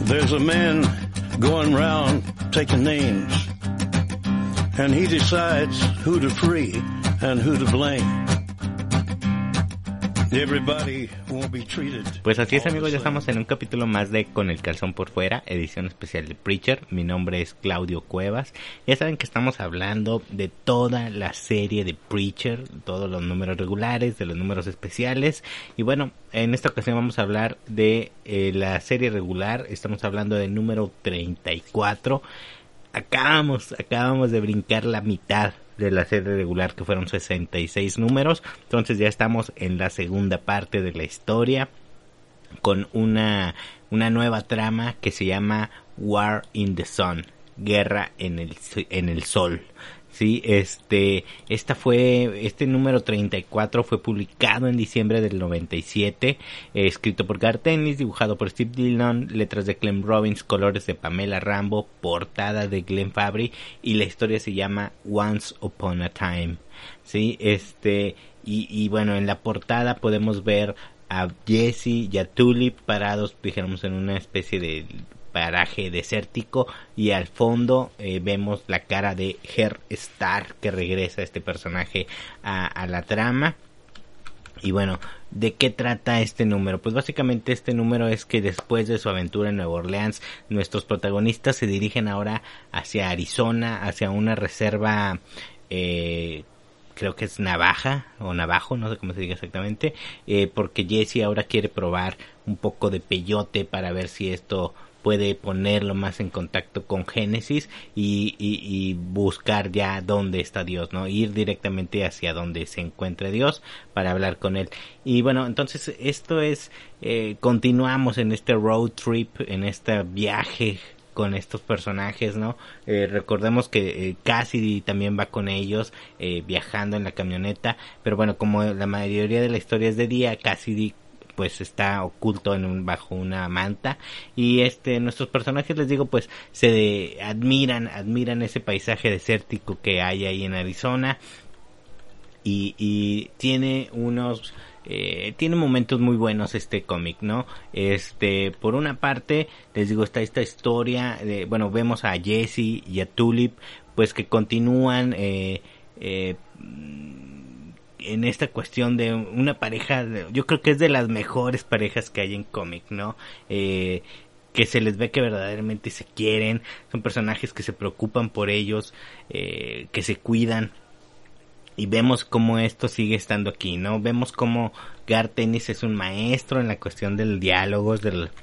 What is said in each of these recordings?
There's a man going round taking names, and he decides who to free and who to blame. Everybody won't be treated. Pues así es, amigos, ya estamos en un capítulo más de Con el calzón por fuera, edición especial de Preacher. Mi nombre es Claudio Cuevas. Ya saben que estamos hablando de toda la serie de Preacher, todos los números regulares, de los números especiales. Y bueno, en esta ocasión vamos a hablar de la serie regular. Estamos hablando del número 34. Acabamos de brincar la mitad de la serie regular, que fueron 66 números. Entonces ya estamos en la segunda parte de la historia, con una nueva trama que se llama War in the Sun, guerra en el sol. Sí, este número 34 fue publicado en diciembre del 97, escrito por Garth Ennis, dibujado por Steve Dillon, letras de Clem Robins, colores de Pamela Rambo, portada de Glenn Fabry, y la historia se llama Once Upon a Time. Sí, y bueno, en la portada podemos ver a Jesse y a Tulip parados, dijéramos, en una especie de paraje desértico, y al fondo vemos la cara de Her Stark, que regresa este personaje a la trama. Y bueno, ¿de qué trata este número? Pues básicamente este número es que después de su aventura en Nueva Orleans, nuestros protagonistas se dirigen ahora hacia Arizona, hacia una reserva, creo que es Navajo, no sé cómo se diga exactamente, porque Jesse ahora quiere probar un poco de peyote para ver si esto puede ponerlo más en contacto con Génesis y buscar ya dónde está Dios, ¿no? Ir directamente hacia donde se encuentre Dios para hablar con él. Y bueno, entonces esto es, continuamos en este road trip, en este viaje con estos personajes, ¿no? Recordemos que Cassidy también va con ellos, viajando en la camioneta, pero bueno, como la mayoría de la historia es de día, Cassidy pues está oculto bajo una manta, y nuestros personajes, les digo, pues se admiran ese paisaje desértico que hay ahí en Arizona, y tiene tiene momentos muy buenos este cómic, ¿no? Por una parte, les digo, está esta historia de, bueno, vemos a Jesse y a Tulip, pues que continúan en esta cuestión de una pareja, yo creo que es de las mejores parejas que hay en cómic, ¿no? Que se les ve que verdaderamente se quieren, son personajes que se preocupan por ellos, que se cuidan, y vemos cómo esto sigue estando aquí, ¿no? Vemos cómo Garth Ennis es un maestro en la cuestión del diálogos,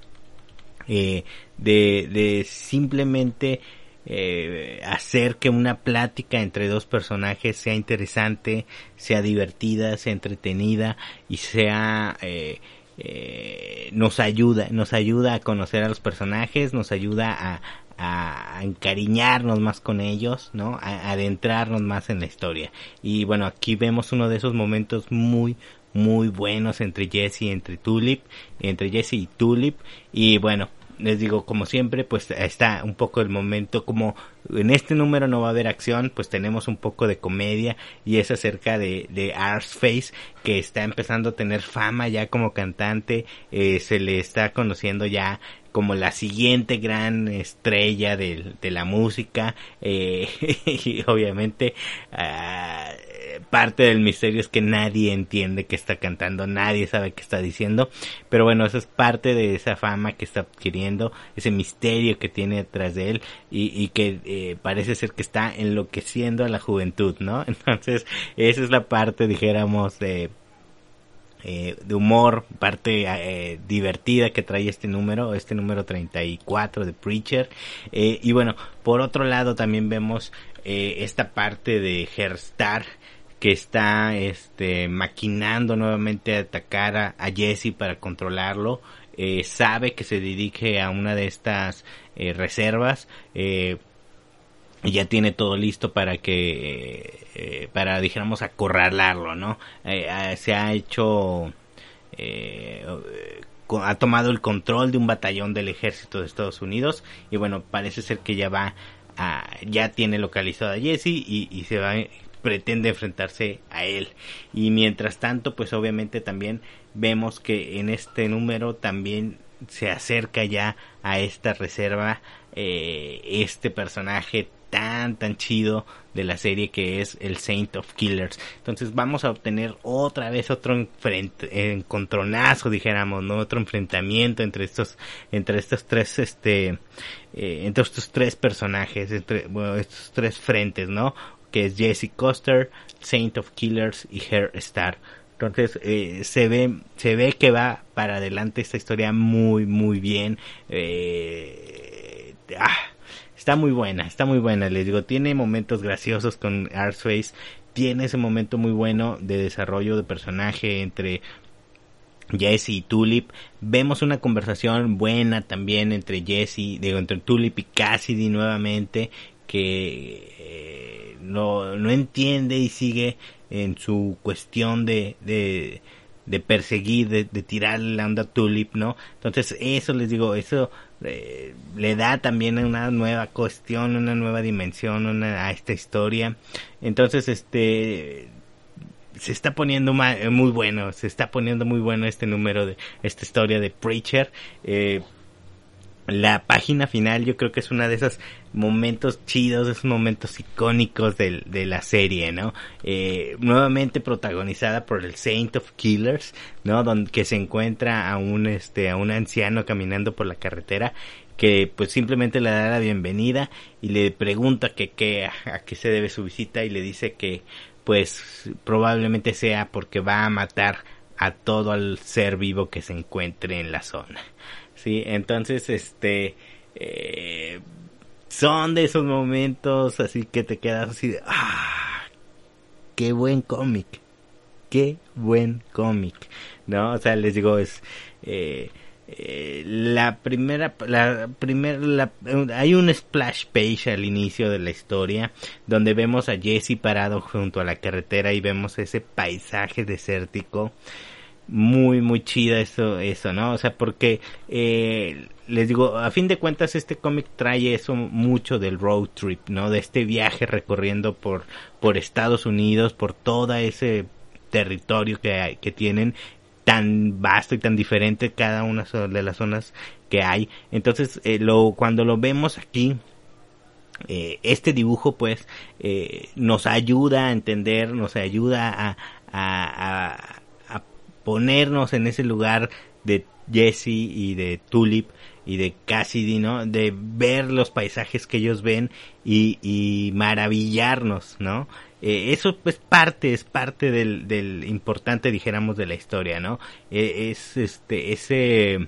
de simplemente hacer que una plática entre dos personajes sea interesante, sea divertida, sea entretenida, y sea nos ayuda a conocer a los personajes, nos ayuda a encariñarnos más con ellos, ¿no? A adentrarnos más en la historia. Y bueno, aquí vemos uno de esos momentos muy buenos entre Jesse y Tulip, y bueno, les digo, como siempre, pues está un poco el momento, como en este número no va a haber acción, pues tenemos un poco de comedia, y es acerca de Arseface, que está empezando a tener fama ya como cantante, se le está conociendo ya como la siguiente gran estrella de la música, y obviamente parte del misterio es que nadie entiende qué está cantando, nadie sabe qué está diciendo, pero bueno, eso es parte de esa fama que está adquiriendo, ese misterio que tiene detrás de él, y que parece ser que está enloqueciendo a la juventud, ¿no? Entonces esa es la parte, dijéramos, de humor, parte divertida que trae este número 34 de Preacher. Y bueno, por otro lado también vemos esta parte de Her Stark, que está maquinando nuevamente a atacar a Jesse para controlarlo. Sabe que se dirige a una de estas reservas, y ya tiene todo listo para dijéramos, acorralarlo, ¿no? Se ha hecho, ha tomado el control de un batallón del ejército de Estados Unidos, y bueno, parece ser que ya tiene localizado a Jesse, y pretende enfrentarse a él. Y mientras tanto, pues obviamente también vemos que en este número también se acerca ya a esta reserva este personaje tan chido de la serie, que es el Saint of Killers. Entonces vamos a obtener otra vez otro encontronazo, dijéramos, ¿no? Otro enfrentamiento entre estos tres entre estos tres personajes, estos tres frentes, ¿no? Que es Jesse Custer, Saint of Killers y Her Star. Entonces se ve que va para adelante esta historia muy bien. Está muy buena, les digo, tiene momentos graciosos con Arseface, tiene ese momento muy bueno de desarrollo de personaje entre Jesse y Tulip. Vemos una conversación buena también entre entre Tulip y Cassidy nuevamente, que no entiende y sigue en su cuestión de perseguir, de tirarle la onda a Tulip, ¿no? Entonces eso, les digo, eso le da también una nueva cuestión, una nueva dimensión a esta historia. Entonces se está poniendo muy bueno este número de esta historia de Preacher. La página final yo creo que es una de esos momentos chidos, esos momentos icónicos de la serie, ¿no? Nuevamente protagonizada por el Saint of Killers, ¿no? Que se encuentra a un anciano caminando por la carretera, que pues simplemente le da la bienvenida y le pregunta a qué se debe su visita, y le dice que pues probablemente sea porque va a matar a todo el ser vivo que se encuentre en la zona. Sí, entonces son de esos momentos así que te quedas así de qué buen cómic, ¿no? O sea, les digo, es hay un splash page al inicio de la historia donde vemos a Jesse parado junto a la carretera y vemos ese paisaje desértico. Muy chida eso, ¿no? O sea, porque les digo, a fin de cuentas este cómic trae eso mucho del road trip, ¿no? De este viaje recorriendo por Estados Unidos, por todo ese territorio que tienen, tan vasto y tan diferente cada una de las zonas que hay. Entonces, cuando lo vemos aquí, este dibujo pues nos ayuda a entender, nos ayuda a ponernos en ese lugar de Jesse y de Tulip y de Cassidy, ¿no? De ver los paisajes que ellos ven y maravillarnos, ¿no? Eso pues es parte del importante, dijéramos, de la historia, ¿no? Ese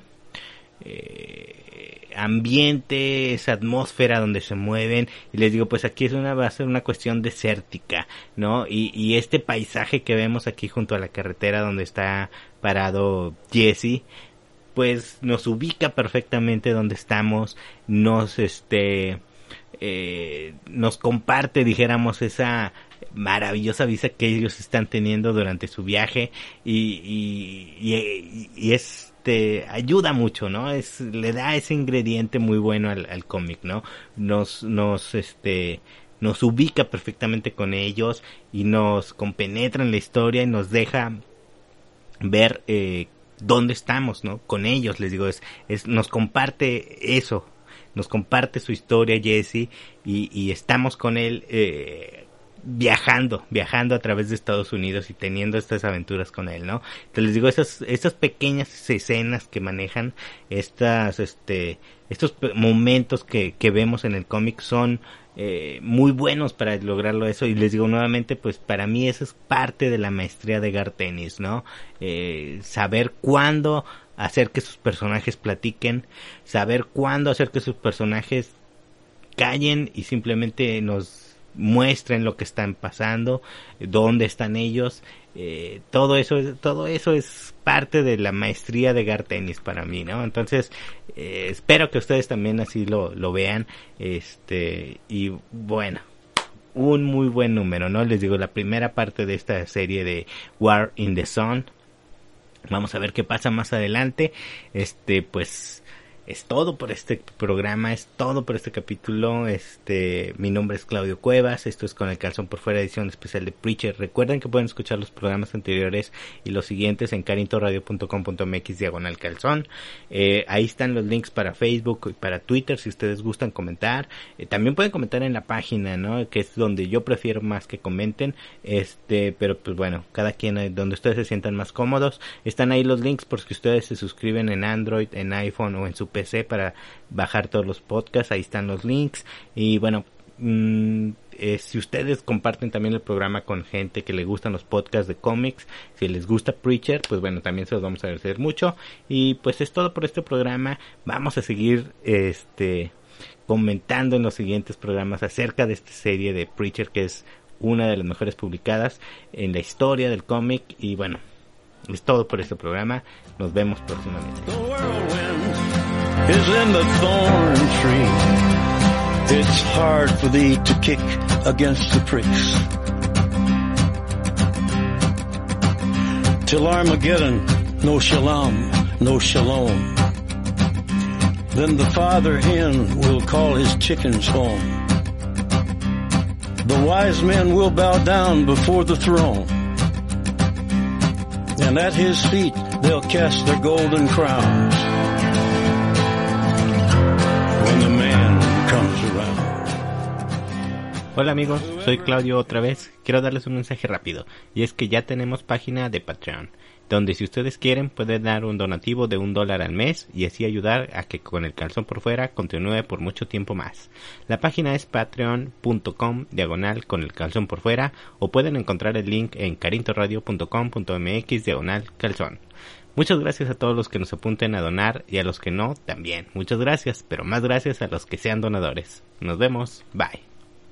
ambiente, esa atmósfera donde se mueven, y les digo, pues aquí va a ser una cuestión desértica, ¿no? Y este paisaje que vemos aquí junto a la carretera donde está parado Jesse, pues nos ubica perfectamente donde estamos, nos comparte, dijéramos, esa maravillosa vista que ellos están teniendo durante su viaje, y ayuda mucho, ¿no? Le da ese ingrediente muy bueno al cómic, ¿no? Nos ubica perfectamente con ellos y nos compenetra en la historia y nos deja ver dónde estamos, ¿no? Con ellos, les digo, nos comparte eso, nos comparte su historia Jesse, y estamos con él viajando a través de Estados Unidos y teniendo estas aventuras con él, ¿no? Entonces les digo, esas pequeñas escenas que manejan, estos momentos que vemos en el cómic son muy buenos para lograrlo eso, y les digo nuevamente, pues para mí eso es parte de la maestría de Garth Ennis, ¿no? Saber cuándo hacer que sus personajes platiquen, saber cuándo hacer que sus personajes callen y simplemente nos muestren lo que están pasando, dónde están ellos. Todo eso es parte de la maestría de Garth Ennis para mí, ¿no? Entonces espero que ustedes también así lo vean, y bueno, un muy buen número, ¿no? Les digo, la primera parte de esta serie de War in the Sun. Vamos a ver qué pasa más adelante. Pues es todo por este programa, es todo por este capítulo. Mi nombre es Claudio Cuevas, esto es Con el Calzón por Fuera, edición especial de Preacher. Recuerden que pueden escuchar los programas anteriores y los siguientes en carintoradio.com.mx/calzón. Ahí están los links para Facebook y para Twitter si ustedes gustan comentar. También pueden comentar en la página, ¿no? Que es donde yo prefiero más que comenten. Pero pues bueno, cada quien donde ustedes se sientan más cómodos. Están ahí los links por si ustedes se suscriben en Android, en iPhone o en su PC para bajar todos los podcasts. Ahí están los links. Y bueno, si ustedes comparten también el programa con gente que le gustan los podcasts de cómics, si les gusta Preacher, pues bueno, también se los vamos a agradecer mucho. Y pues es todo por este programa. Vamos a seguir comentando en los siguientes programas acerca de esta serie de Preacher, que es una de las mejores publicadas en la historia del cómic. Y bueno, es todo por este programa. Nos vemos próximamente. The whirlwind is in the thorn tree. It's hard for thee to kick against the pricks. Till Armageddon, no shalom, no shalom. Then the father hen will call his chickens home. The wise men will bow down before the throne, and at his feet they'll cast their golden crowns when the man comes around. Hola amigos, soy Claudio otra vez. Quiero darles un mensaje rápido, y es que ya tenemos página de Patreon, donde si ustedes quieren pueden dar un donativo de $1 al mes y así ayudar a que Con el Calzón por Fuera continúe por mucho tiempo más. La página es patreon.com/Con el Calzón por Fuera, o pueden encontrar el link en carintoradio.com.mx/calzón. Muchas gracias a todos los que nos apunten a donar y a los que no también. Muchas gracias, pero más gracias a los que sean donadores. Nos vemos, bye.